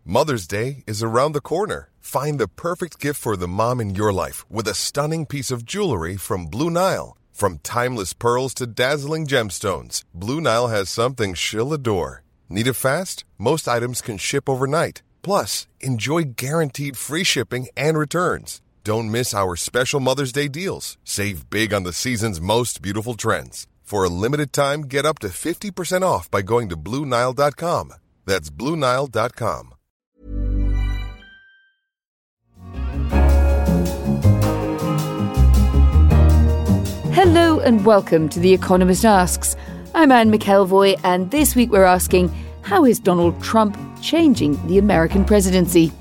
Mother's Day is around the corner. Find the perfect gift for the mom in your life with a stunning piece of jewelry from Blue Nile. From timeless pearls to dazzling gemstones, Blue Nile has something she'll adore. Need it fast? Most items can ship overnight. Plus, enjoy guaranteed free shipping and returns. Don't miss our special Mother's Day deals. Save big on the season's most beautiful trends. For a limited time, get up to 50% off by going to BlueNile.com. That's BlueNile.com. Hello and welcome to The Economist Asks. I'm Anne McElvoy, and this week we're asking, how is Donald Trump changing the American presidency?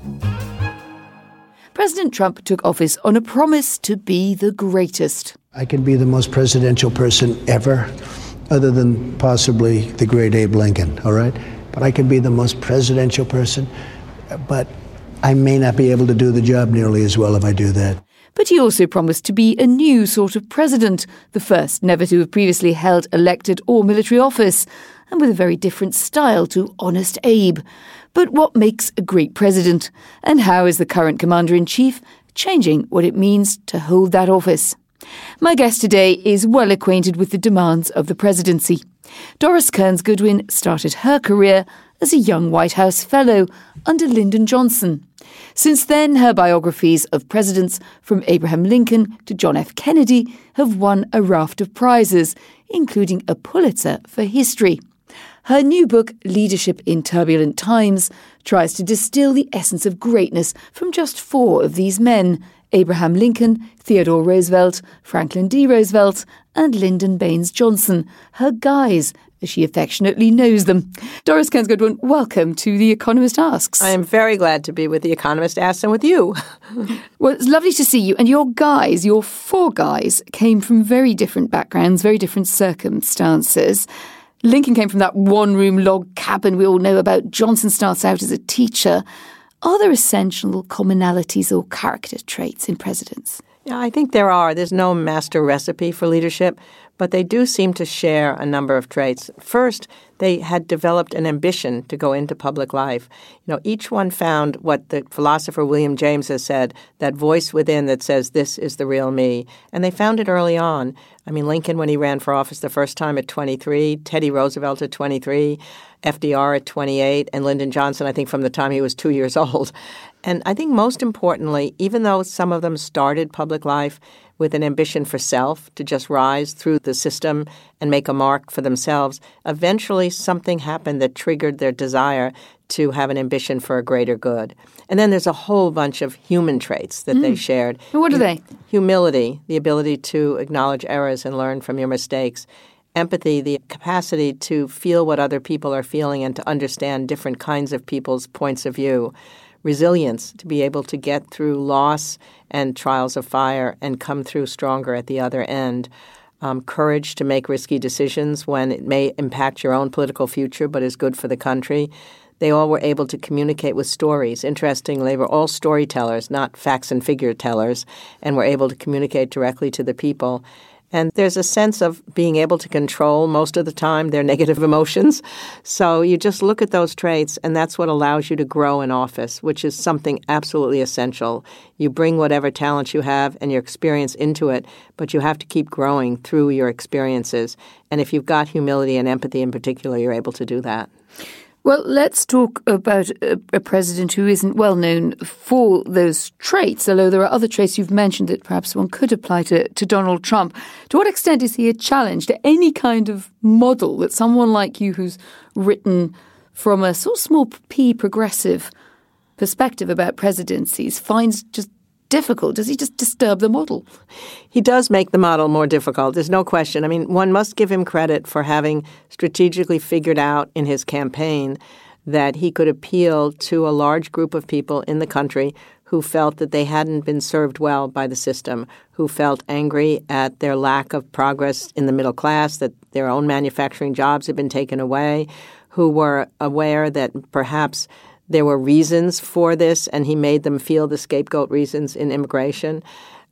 President Trump took office on a promise to be the greatest. I can be the most presidential person ever, other than possibly the great Abe Lincoln, all right? But I can be the most presidential person, but I may not be able to do the job nearly as well if I do that. But he also promised to be a new sort of president, the first never to have previously held elected or military office, and with a very different style to Honest Abe. But what makes a great president? And how is the current commander-in-chief changing what it means to hold that office? My guest today is well acquainted with the demands of the presidency. Doris Kearns Goodwin started her career as a young White House fellow under Lyndon Johnson. Since then, her biographies of presidents from Abraham Lincoln to John F. Kennedy have won a raft of prizes, including a Pulitzer for history. Her new book, Leadership in Turbulent Times, tries to distill the essence of greatness from just four of these men: Abraham Lincoln, Theodore Roosevelt, Franklin D. Roosevelt, and Lyndon Baines Johnson, her guys, as she affectionately knows them. Doris Kearns Goodwin, welcome to The Economist Asks. I am very glad to be with The Economist Asks and with you. Well, it's lovely to see you. And your guys, your four guys, came from very different backgrounds, very different circumstances. Lincoln came from that one-room log cabin we all know about. Johnson starts out as a teacher. Are there essential commonalities or character traits in presidents? Yeah, I think there are. There's no master recipe for leadership, but they do seem to share a number of traits. First, they had developed an ambition to go into public life. You know, each one found what the philosopher William James has said, that voice within that says, this is the real me. And they found it early on. I mean, Lincoln, when he ran for office the first time at 23, Teddy Roosevelt at 23, FDR at 28, and Lyndon Johnson, I think, from the time he was 2 years old. And I think most importantly, even though some of them started public life with an ambition for self, to just rise through the system and make a mark for themselves, eventually something happened that triggered their desire to have an ambition for a greater good. And then there's a whole bunch of human traits that they shared. And what are they? Humility, the ability to acknowledge errors and learn from your mistakes. Empathy, the capacity to feel what other people are feeling and to understand different kinds of people's points of view. Resilience, to be able to get through loss and trials of fire and come through stronger at the other end. Courage to make risky decisions when it may impact your own political future but is good for the country. They all were able to communicate with stories. Interestingly, they were all storytellers, not facts and figure tellers, and were able to communicate directly to the people. And there's a sense of being able to control most of the time their negative emotions. So you just look at those traits, and that's what allows you to grow in office, which is something absolutely essential. You bring whatever talent you have and your experience into it, but you have to keep growing through your experiences. And if you've got humility and empathy in particular, you're able to do that. Well, let's talk about a president who isn't well known for those traits, although there are other traits you've mentioned that perhaps one could apply to Donald Trump. To what extent is he a challenge to any kind of model that someone like you, who's written from a sort of small p progressive perspective about presidencies, finds just difficult? Does he just disturb the model? He does make the model more difficult. There's no question. I mean, one must give him credit for having strategically figured out in his campaign that he could appeal to a large group of people in the country who felt that they hadn't been served well by the system, who felt angry at their lack of progress in the middle class, that their own manufacturing jobs had been taken away, who were aware that perhaps there were reasons for this, and he made them feel the scapegoat reasons in immigration.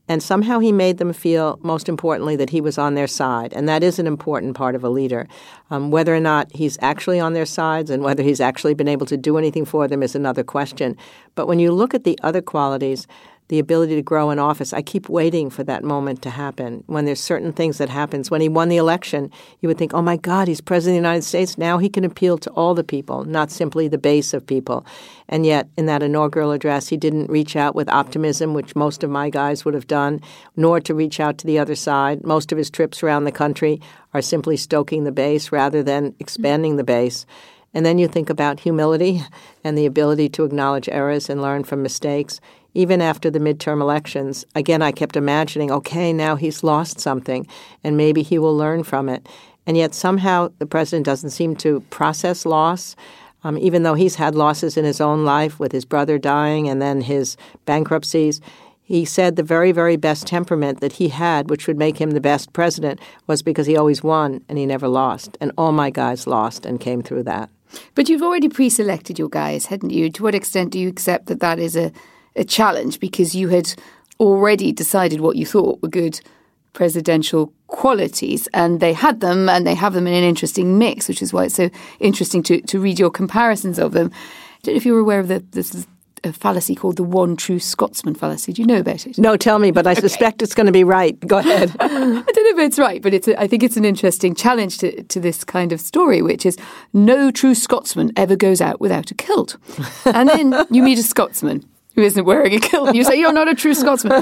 And somehow he made them feel, most importantly, that he was on their side. And that is an important part of a leader. Whether or not he's actually on their sides and whether he's actually been able to do anything for them is another question. But when you look at the other qualities, the ability to grow in office, I keep waiting for that moment to happen. When there's certain things that happens. When he won the election, you would think, oh my God, he's president of the United States. Now he can appeal to all the people, not simply the base of people. And yet, in that inaugural address, he didn't reach out with optimism, which most of my guys would have done, nor to reach out to the other side. Most of his trips around the country are simply stoking the base rather than expanding the base. And then you think about humility and the ability to acknowledge errors and learn from mistakes. Even after the midterm elections, again, I kept imagining, okay, now he's lost something, and maybe he will learn from it. And yet somehow the president doesn't seem to process loss, even though he's had losses in his own life with his brother dying and then his bankruptcies. He said the very, very best temperament that he had, which would make him the best president, was because he always won and he never lost. And all my guys lost and came through that. But you've already pre-selected your guys, hadn't you? To what extent do you accept that that is a challenge, because you had already decided what you thought were good presidential qualities, and they had them, and they have them in an interesting mix, which is why it's so interesting to read your comparisons of them. I don't know if you're aware of this a fallacy called the one true Scotsman fallacy. Do you know about it? No, tell me, but I suspect it's going to be right. Go ahead. I don't know if it's right, but I think it's an interesting challenge to this kind of story, which is no true Scotsman ever goes out without a kilt. And then you meet a Scotsman who isn't wearing a kilt, and you say, you're not a true Scotsman.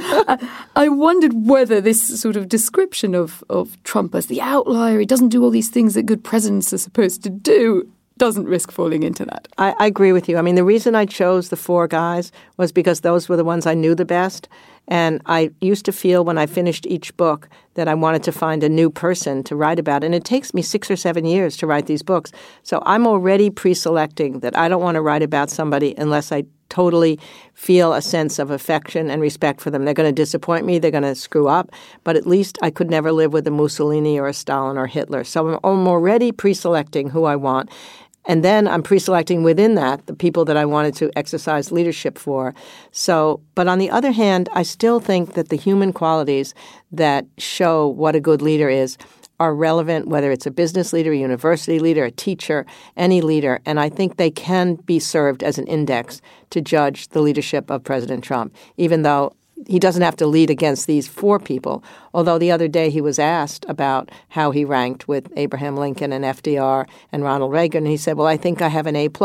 I wondered whether this sort of description of Trump as the outlier, he doesn't do all these things that good presidents are supposed to do, doesn't risk falling into that. I agree with you. I mean, the reason I chose the four guys was because those were the ones I knew the best. And I used to feel when I finished each book that I wanted to find a new person to write about. And it takes me 6 or 7 years to write these books. So I'm already pre-selecting that I don't want to write about somebody unless I totally feel a sense of affection and respect for them. They're going to disappoint me. They're going to screw up. But at least I could never live with a Mussolini or a Stalin or Hitler. So I'm already pre-selecting who I want. And then I'm pre-selecting within that the people that I wanted to exercise leadership for. So, but on the other hand, I still think that the human qualities that show what a good leader is are relevant, whether it's a business leader, a university leader, a teacher, any leader. And I think they can be served as an index to judge the leadership of President Trump, even though he doesn't have to lead against these four people. Although the other day he was asked about how he ranked with Abraham Lincoln and FDR and Ronald Reagan. And he said, well, I think I have an A+.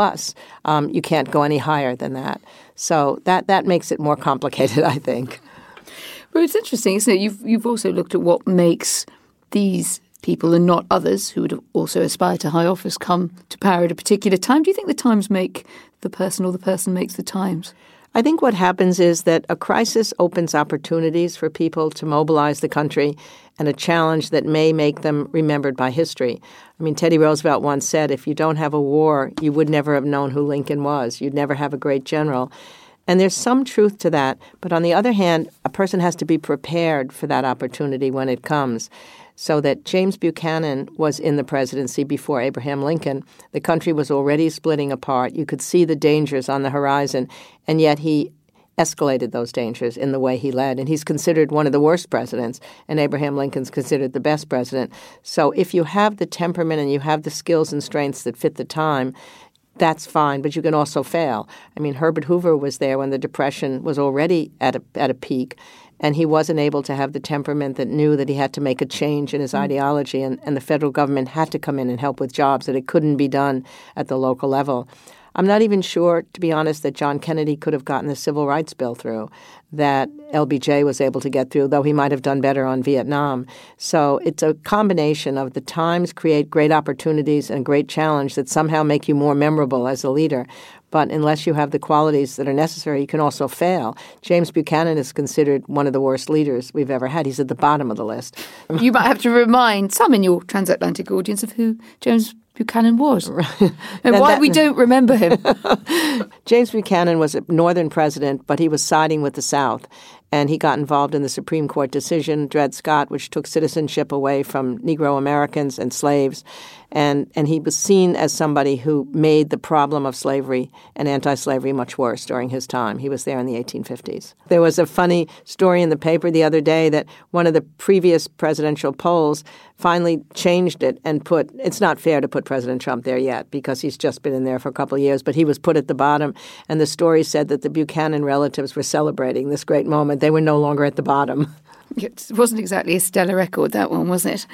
You can't go any higher than that. So that makes it more complicated, I think. But it's interesting, isn't it? You've also looked at what makes these people and not others who would also aspire to high office come to power at a particular time. Do you think the times make the person or the person makes the times? I think what happens is that a crisis opens opportunities for people to mobilize the country and a challenge that may make them remembered by history. I mean, Teddy Roosevelt once said, if you don't have a war, you would never have known who Lincoln was. You'd never have a great general. And there's some truth to that. But on the other hand, a person has to be prepared for that opportunity when it comes. So that James Buchanan was in the presidency before Abraham Lincoln. The country was already splitting apart. You could see the dangers on the horizon, and yet he escalated those dangers in the way he led. And he's considered one of the worst presidents, and Abraham Lincoln's considered the best president. So if you have the temperament and you have the skills and strengths that fit the time, that's fine, but you can also fail. I mean, Herbert Hoover was there when the Depression was already at a peak, and he wasn't able to have the temperament that knew that he had to make a change in his ideology, and the federal government had to come in and help with jobs, that it couldn't be done at the local level. I'm not even sure, to be honest, that John Kennedy could have gotten the Civil Rights Bill through, that LBJ was able to get through, though he might have done better on Vietnam. So it's a combination of the times create great opportunities and great challenge that somehow make you more memorable as a leader. But unless you have the qualities that are necessary, you can also fail. James Buchanan is considered one of the worst leaders we've ever had. He's at the bottom of the list. You might have to remind some in your transatlantic audience of who James Buchanan was and why we don't remember him. James Buchanan was a northern president, but he was siding with the South. and he got involved in the Supreme Court decision, Dred Scott, which took citizenship away from Negro Americans and slaves. And he was seen as somebody who made the problem of slavery and anti-slavery much worse during his time. He was there in the 1850s. There was a funny story in the paper the other day that one of the previous presidential polls finally changed it and it's not fair to put President Trump there yet because he's just been in there for a couple of years, but he was put at the bottom. And the story said that the Buchanan relatives were celebrating this great moment. They were no longer at the bottom. It wasn't exactly a stellar record, that one, was it?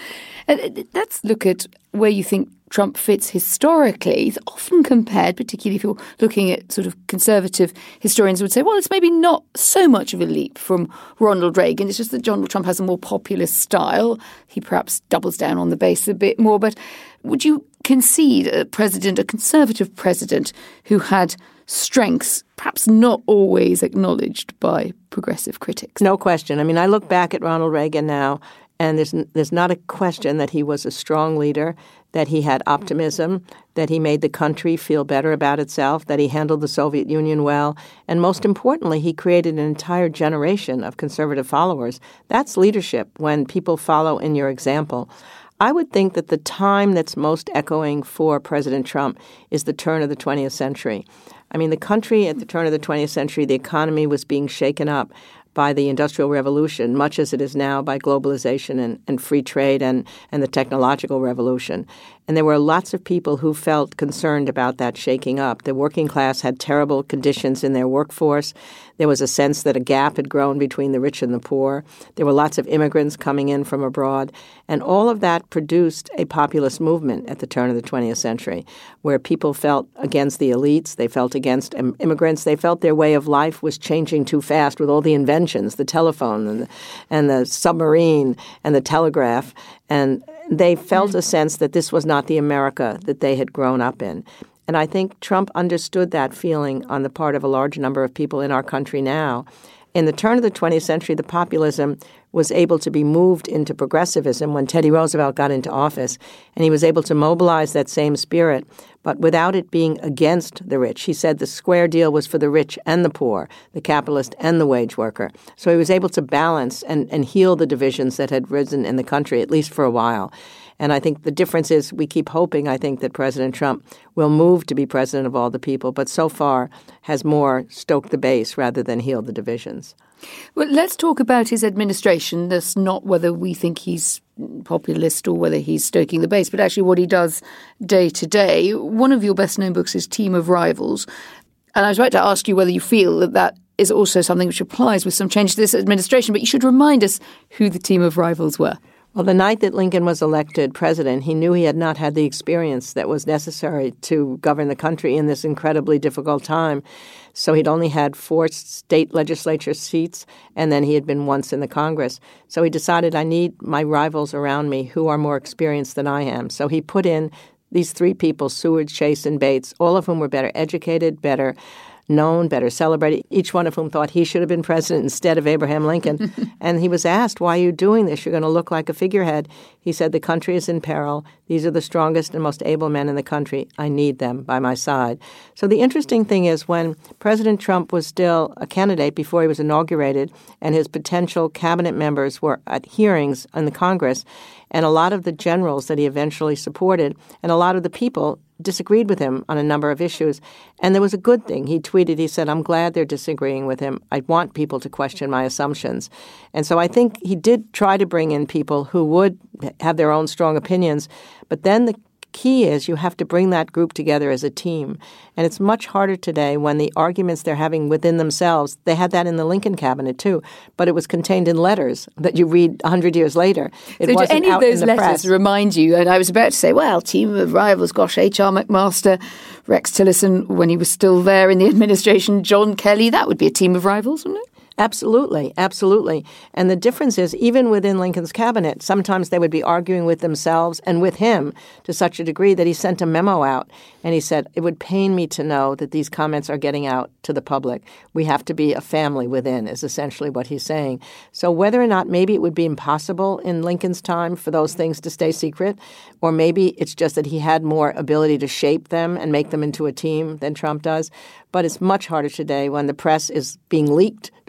Let's look at where you think Trump fits historically. He's often compared, particularly if you're looking at sort of conservative historians would say, well, it's maybe not so much of a leap from Ronald Reagan. It's just that Donald Trump has a more populist style. He perhaps doubles down on the base a bit more. But would you concede a conservative president who had strengths perhaps not always acknowledged by progressive critics? No question. I mean, I look back at Ronald Reagan now, and there's not a question that he was a strong leader, that he had optimism, that he made the country feel better about itself, that he handled the Soviet Union well, and most importantly, he created an entire generation of conservative followers. That's leadership, when people follow in your example. I would think that the time that's most echoing for President Trump is the turn of the 20th century. I mean, the country at the turn of the 20th century, the economy was being shaken up by the Industrial Revolution, much as it is now by globalization and free trade and the technological revolution. And there were lots of people who felt concerned about that shaking up. The working class had terrible conditions in their workforce. There was a sense that a gap had grown between the rich and the poor. There were lots of immigrants coming in from abroad. And all of that produced a populist movement at the turn of the 20th century, where people felt against the elites. They felt against immigrants. They felt their way of life was changing too fast with all the inventions, the telephone and the submarine and the telegraph. And they felt a sense that this was not the America that they had grown up in. And I think Trump understood that feeling on the part of a large number of people in our country now. In the turn of the 20th century, the populism was able to be moved into progressivism when Teddy Roosevelt got into office, and he was able to mobilize that same spirit, but without it being against the rich. He said the square deal was for the rich and the poor, the capitalist and the wage worker. So he was able to balance and heal the divisions that had risen in the country, at least for a while. And I think the difference is we keep hoping, I think, that President Trump will move to be president of all the people, but so far has more stoked the base rather than healed the divisions. Well, let's talk about his administration. That's not whether we think he's populist or whether he's stoking the base, but actually what he does day to day. One of your best-known books is Team of Rivals. And I was about to ask you whether you feel that that is also something which applies with some change to this administration, but you should remind us who the Team of Rivals were. Well, the night that Lincoln was elected president, he knew he had not had the experience that was necessary to govern the country in this incredibly difficult time. So he'd only had 4 state legislature seats, and then he had been once in the Congress. So he decided, I need my rivals around me who are more experienced than I am. So he put in these 3 people, Seward, Chase, and Bates, all of whom were better educated, better known, better celebrated, each one of whom thought he should have been president instead of Abraham Lincoln. And he was asked, why are you doing this? You're going to look like a figurehead. He said, the country is in peril. These are the strongest and most able men in the country. I need them by my side. So the interesting thing is when President Trump was still a candidate before he was inaugurated and his potential cabinet members were at hearings in the Congress, and a lot of the generals that he eventually supported and a lot of the people disagreed with him on a number of issues. And there was a good thing. He tweeted, he said, I'm glad they're disagreeing with him. I want people to question my assumptions. And so I think he did try to bring in people who would have their own strong opinions. But then the key is you have to bring that group together as a team. And it's much harder today when the arguments they're having within themselves, they had that in the Lincoln cabinet too, but it was contained in letters that you read 100 years later. It wasn't any out of those in the letters press. Remind you, and I was about to say, well, Team of Rivals, gosh, H.R. McMaster, Rex Tillerson, when he was still there in the administration, John Kelly, that would be a team of rivals, wouldn't it? Absolutely, absolutely. And the difference is, even within Lincoln's cabinet, sometimes they would be arguing with themselves and with him to such a degree that he sent a memo out and he said, it would pain me to know that these comments are getting out to the public. We have to be a family within, is essentially what he's saying. So whether or not maybe it would be impossible in Lincoln's time for those things to stay secret, or maybe it's just that he had more ability to shape them and make them into a team than Trump does. But it's much harder today when the press is being leaked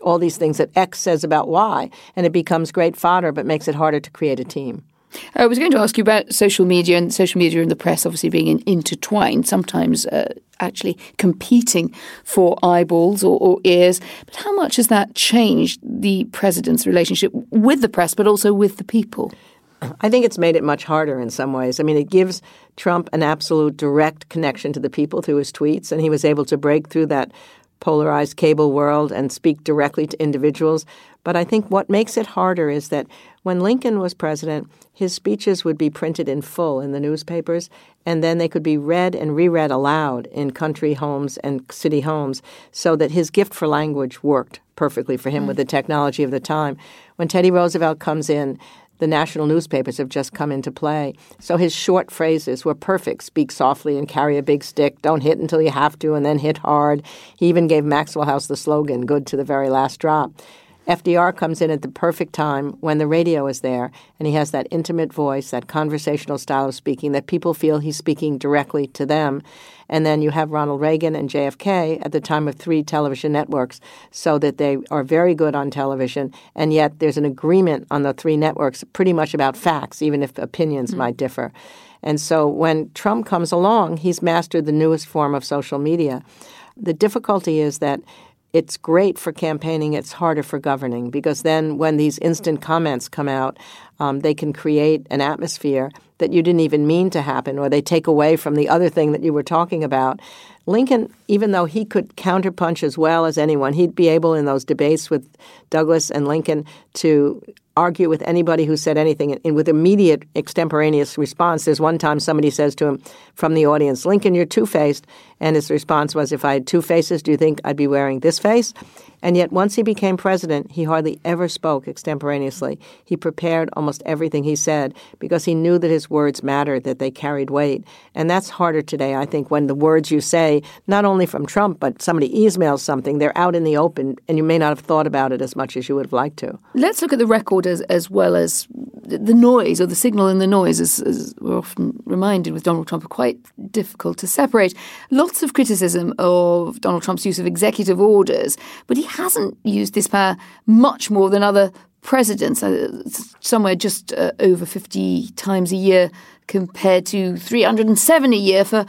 all these things that X says about Y, and it becomes great fodder but makes it harder to create a team. I was going to ask you about social media and the press obviously being intertwined, sometimes actually competing for eyeballs or ears. But how much has that changed the president's relationship with the press, but also with the people? I think it's made it much harder in some ways. I mean, it gives Trump an absolute direct connection to the people through his tweets, and he was able to break through that polarized cable world and speak directly to individuals. But I think what makes it harder is that when Lincoln was president, his speeches would be printed in full in the newspapers, and then they could be read and reread aloud in country homes and city homes, so that his gift for language worked perfectly for him with the technology of the time. When Teddy Roosevelt comes in, the national newspapers have just come into play. So his short phrases were perfect. Speak softly and carry a big stick. Don't hit until you have to and then hit hard. He even gave Maxwell House the slogan, good to the very last drop. FDR comes in at the perfect time when the radio is there, and he has that intimate voice, that conversational style of speaking that people feel he's speaking directly to them. And then you have Ronald Reagan and JFK at the time of 3 television networks, so that they are very good on television, and yet there's an agreement on the 3 networks pretty much about facts, even if opinions might differ. And so when Trump comes along, he's mastered the newest form of social media. The difficulty is that it's great for campaigning. It's harder for governing, because then when these instant comments come out, they can create an atmosphere that you didn't even mean to happen, or they take away from the other thing that you were talking about. Lincoln, even though he could counterpunch as well as anyone, he'd be able in those debates with Douglas and Lincoln to argue with anybody who said anything and with immediate extemporaneous response. There's one time somebody says to him from the audience, Lincoln, you're two-faced. And his response was, if I had 2 faces, do you think I'd be wearing this face? And yet once he became president, he hardly ever spoke extemporaneously. He prepared almost everything he said because he knew that his words mattered, that they carried weight. And that's harder today, I think, when the words you say, not only from Trump, but somebody emails something, they're out in the open, and you may not have thought about it as much as you would have liked to. Let's look at the record as well as the noise, or the signal and the noise, as we're often reminded with Donald Trump, are quite difficult to separate. Lots of criticism of Donald Trump's use of executive orders, but he hasn't used this power much more than other presidents, somewhere just over 50 times a year compared to 307 a year for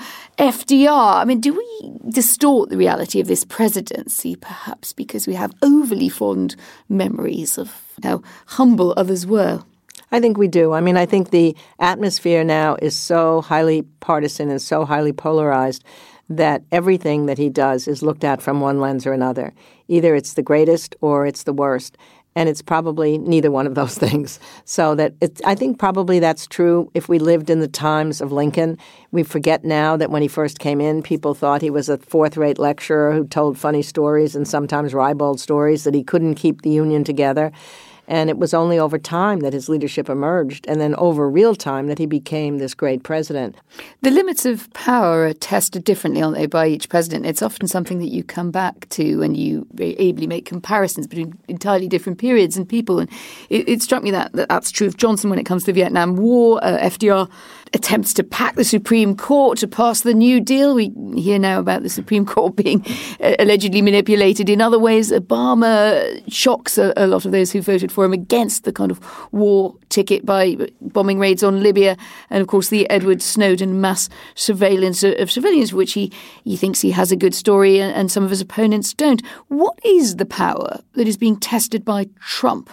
FDR. I mean, do we distort the reality of this presidency, perhaps because we have overly fond memories of how humble others were? I think we do. I mean, I think the atmosphere now is so highly partisan and so highly polarized that everything that he does is looked at from one lens or another. Either it's the greatest or it's the worst. And it's probably neither one of those things. So that I think probably that's true if we lived in the times of Lincoln. We forget now that when he first came in, people thought he was a fourth-rate lecturer who told funny stories and sometimes ribald stories, that he couldn't keep the Union together. And it was only over time that his leadership emerged, and then over real time that he became this great president. The limits of power are tested differently, aren't they, by each president? It's often something that you come back to and you very ably make comparisons between entirely different periods and people. And it struck me that that's true of Johnson when it comes to the Vietnam War. FDR attempts to pack the Supreme Court to pass the New Deal. We hear now about the Supreme Court being allegedly manipulated in other ways. Obama shocks a lot of those who voted for him against the kind of war ticket by bombing raids on Libya, and of course the Edward Snowden mass surveillance of civilians, which he thinks he has a good story and some of his opponents don't. What is the power that is being tested by Trump?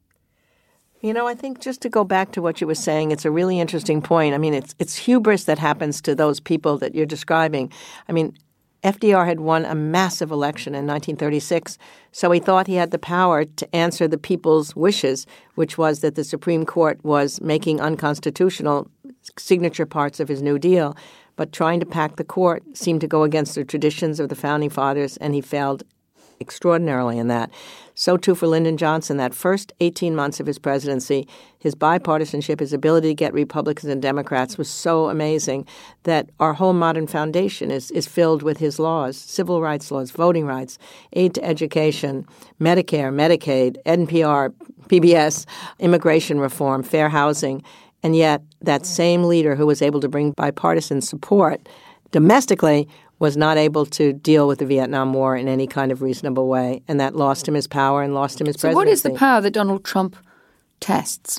You know, I think just to go back to what you were saying, it's a really interesting point. I mean, it's hubris that happens to those people that you're describing. I mean, FDR had won a massive election in 1936, so he thought he had the power to answer the people's wishes, which was that the Supreme Court was making unconstitutional signature parts of his New Deal. But trying to pack the court seemed to go against the traditions of the Founding Fathers, and he failed extraordinarily in that. So too for Lyndon Johnson. That first 18 months of his presidency, his bipartisanship, his ability to get Republicans and Democrats was so amazing that our whole modern foundation is filled with his laws, civil rights laws, voting rights, aid to education, Medicare, Medicaid, NPR, PBS, immigration reform, fair housing. And yet that same leader who was able to bring bipartisan support domestically was not able to deal with the Vietnam War in any kind of reasonable way, and that lost him his power and lost him his presidency. So what is the power that Donald Trump tests?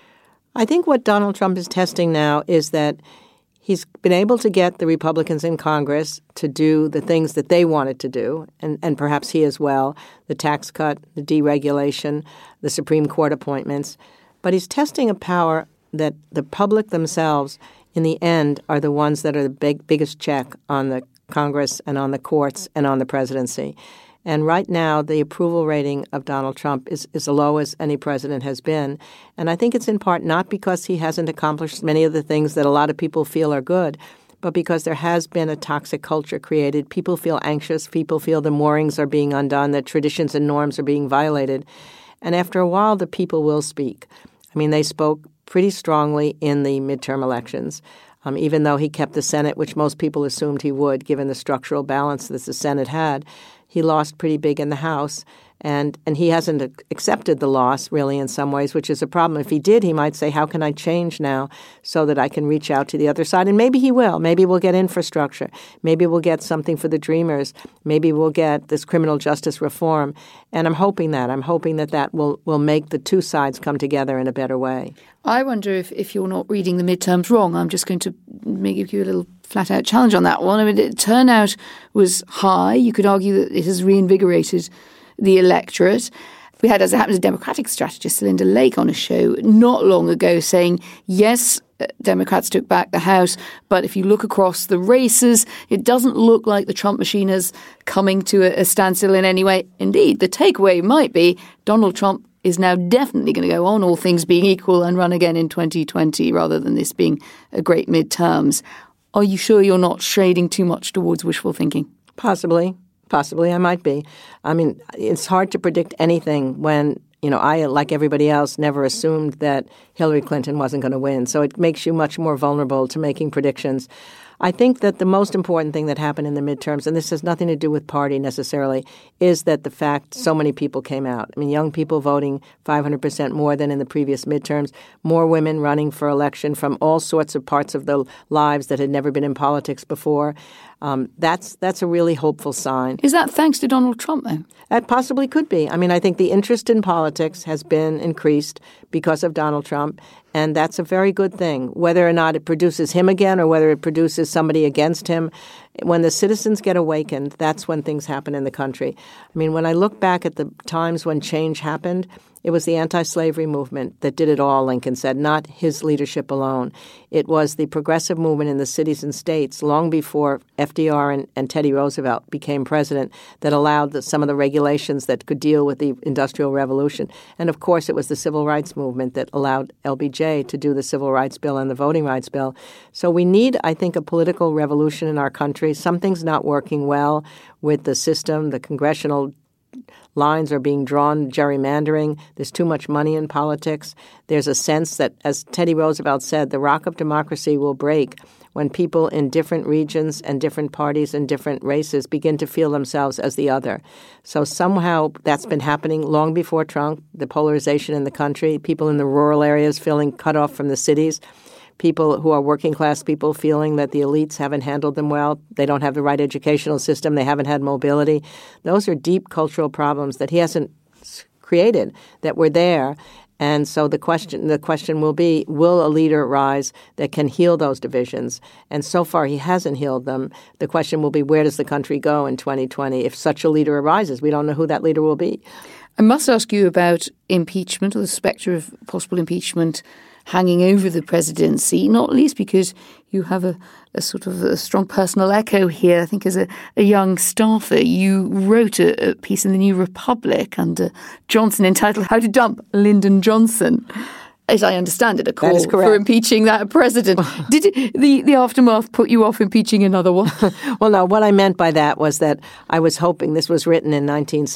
I think what Donald Trump is testing now is that he's been able to get the Republicans in Congress to do the things that they wanted to do, and perhaps he as well, the tax cut, the deregulation, the Supreme Court appointments. But he's testing a power that the public themselves, in the end, are the ones that are the biggest check on the Congress and on the courts and on the presidency. And right now, the approval rating of Donald Trump is as low as any president has been. And I think it's in part not because he hasn't accomplished many of the things that a lot of people feel are good, but because there has been a toxic culture created. People feel anxious. People feel the moorings are being undone, that traditions and norms are being violated. And after a while, the people will speak. I mean, they spoke pretty strongly in the midterm elections. Even though he kept the Senate, which most people assumed he would, given the structural balance that the Senate had, he lost pretty big in the House. And he hasn't accepted the loss, really, in some ways, which is a problem. If he did, he might say, how can I change now so that I can reach out to the other side? And maybe he will. Maybe we'll get infrastructure. Maybe we'll get something for the dreamers. Maybe we'll get this criminal justice reform. And I'm hoping that. I'm hoping that will make the two sides come together in a better way. I wonder if you're not reading the midterms wrong. I'm just going to give you a little flat-out challenge on that one. I mean, the turnout was high. You could argue that it has reinvigorated the electorate. We had, as it happens, a Democratic strategist, Linda Lake, on a show not long ago saying, yes, Democrats took back the House, but if you look across the races, it doesn't look like the Trump machine is coming to a standstill in any way. Indeed, the takeaway might be Donald Trump is now definitely going to go on, all things being equal, and run again in 2020 rather than this being a great midterms. Are you sure you're not shading too much towards wishful thinking? Possibly I might be. I mean, it's hard to predict anything when, I, like everybody else, never assumed that Hillary Clinton wasn't going to win. So it makes you much more vulnerable to making predictions. I think that the most important thing that happened in the midterms, and this has nothing to do with party necessarily, is that the fact so many people came out. I mean, young people voting 500% more than in the previous midterms, more women running for election from all sorts of parts of their lives that had never been in politics before. That's a really hopeful sign. Is that thanks to Donald Trump, though? That possibly could be. I mean, I think the interest in politics has been increased because of Donald Trump, and that's a very good thing. Whether or not it produces him again or whether it produces somebody against him, when the citizens get awakened, that's when things happen in the country. I mean, when I look back at the times when change happened, it was the anti-slavery movement that did it all, Lincoln said, not his leadership alone. It was the progressive movement in the cities and states long before FDR and Teddy Roosevelt became president that allowed some of the regulations that could deal with the Industrial Revolution. And, of course, it was the civil rights movement that allowed LBJ to do the Civil Rights Bill and the Voting Rights Bill. So we need, I think, a political revolution in our country. Something's not working well with the system, the congressional lines are being drawn, gerrymandering. There's too much money in politics. There's a sense that, as Teddy Roosevelt said, the rock of democracy will break when people in different regions and different parties and different races begin to feel themselves as the other. So somehow that's been happening long before Trump, the polarization in the country, people in the rural areas feeling cut off from the cities, people who are working class people feeling that the elites haven't handled them well. They don't have the right educational system. They haven't had mobility. Those are deep cultural problems that he hasn't created, that were there. And so the question will be, will a leader rise that can heal those divisions? And so far he hasn't healed them. The question will be, where does the country go in 2020 if such a leader arises? We don't know who that leader will be. I must ask you about impeachment, or the spectre of possible impeachment hanging over the presidency, not least because you have a sort of a strong personal echo here. I think as a young staffer, you wrote a piece in the New Republic under Johnson entitled How to Dump Lyndon Johnson. As I understand it, a call for impeaching that president. Did the aftermath put you off impeaching another one? Well, no, what I meant by that was that I was hoping, this was written in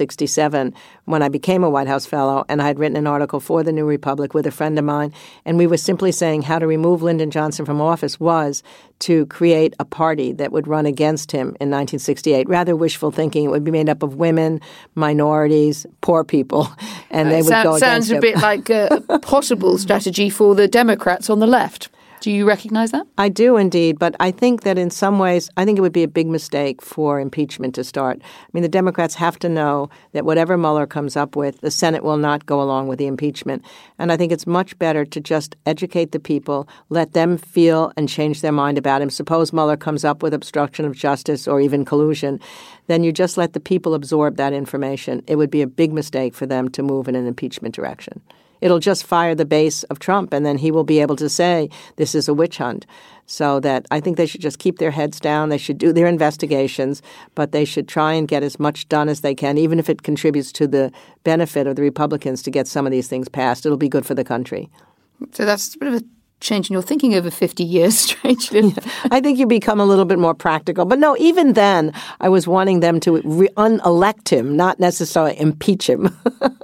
1967 when I became a White House fellow, and I had written an article for the New Republic with a friend of mine, and we were simply saying how to remove Lyndon Johnson from office was to create a party that would run against him in 1968. Rather wishful thinking. It would be made up of women, minorities, poor people, and they would go against him. Sounds a bit like a possible strategy for the Democrats on the left. Do you recognize that? I do indeed, but I think that in some ways, I think it would be a big mistake for impeachment to start. I mean, the Democrats have to know that whatever Mueller comes up with, the Senate will not go along with the impeachment. And I think it's much better to just educate the people, let them feel and change their mind about him. Suppose Mueller comes up with obstruction of justice or even collusion, then you just let the people absorb that information. It would be a big mistake for them to move in an impeachment direction. It'll just fire the base of Trump, and then he will be able to say this is a witch hunt. So that I think they should just keep their heads down. They should do their investigations, but they should try and get as much done as they can, even if it contributes to the benefit of the Republicans to get some of these things passed. It'll be good for the country. So that's a bit of a change in your thinking over 50 years, strangely. Yeah. I think you become a little bit more practical. But no, even then, I was wanting them to unelect him, not necessarily impeach him.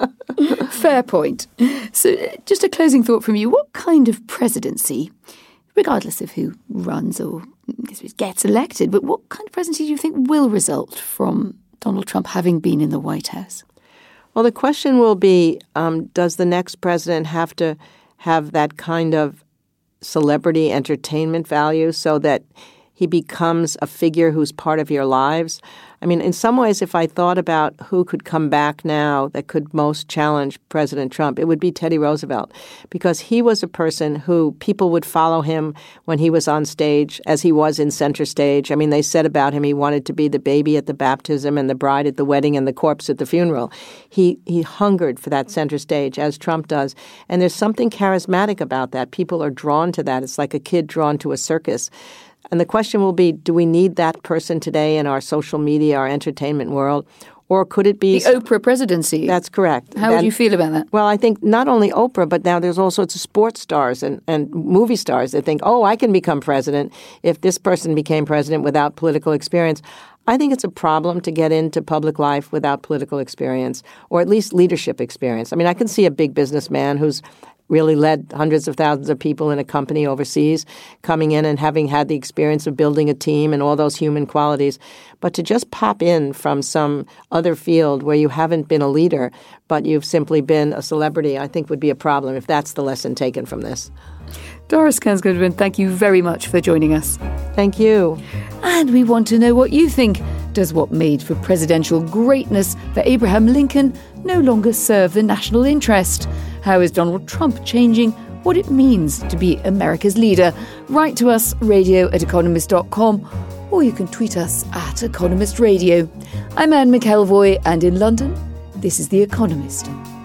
Fair point. So just a closing thought from you. What kind of presidency, regardless of who runs or gets elected, but what kind of presidency do you think will result from Donald Trump having been in the White House? Well, the question will be, does the next president have to have that kind of celebrity entertainment value so that he becomes a figure who's part of your lives? I mean, in some ways, if I thought about who could come back now that could most challenge President Trump, it would be Teddy Roosevelt, because he was a person who people would follow him when he was on stage, as he was in center stage. I mean, they said about him he wanted to be the baby at the baptism and the bride at the wedding and the corpse at the funeral. He hungered for that center stage, as Trump does. And there's something charismatic about that. People are drawn to that. It's like a kid drawn to a circus. And the question will be, do we need that person today in our social media, our entertainment world? Or could it be the Oprah presidency? That's correct. How would you feel about that? Well, I think not only Oprah, but now there's all sorts of sports stars and movie stars that think, I can become president if this person became president without political experience. I think it's a problem to get into public life without political experience, or at least leadership experience. I mean, I can see a big businessman who's really led hundreds of thousands of people in a company overseas, coming in and having had the experience of building a team and all those human qualities. But to just pop in from some other field where you haven't been a leader, but you've simply been a celebrity, I think would be a problem if that's the lesson taken from this. Doris Kearns Goodwin, thank you very much for joining us. Thank you. And we want to know what you think. Does what made for presidential greatness for Abraham Lincoln no longer serve the national interest? How is Donald Trump changing what it means to be America's leader? Write to us, radio@economist.com, or you can tweet us at Economist Radio. I'm Anne McElvoy, and in London, this is The Economist.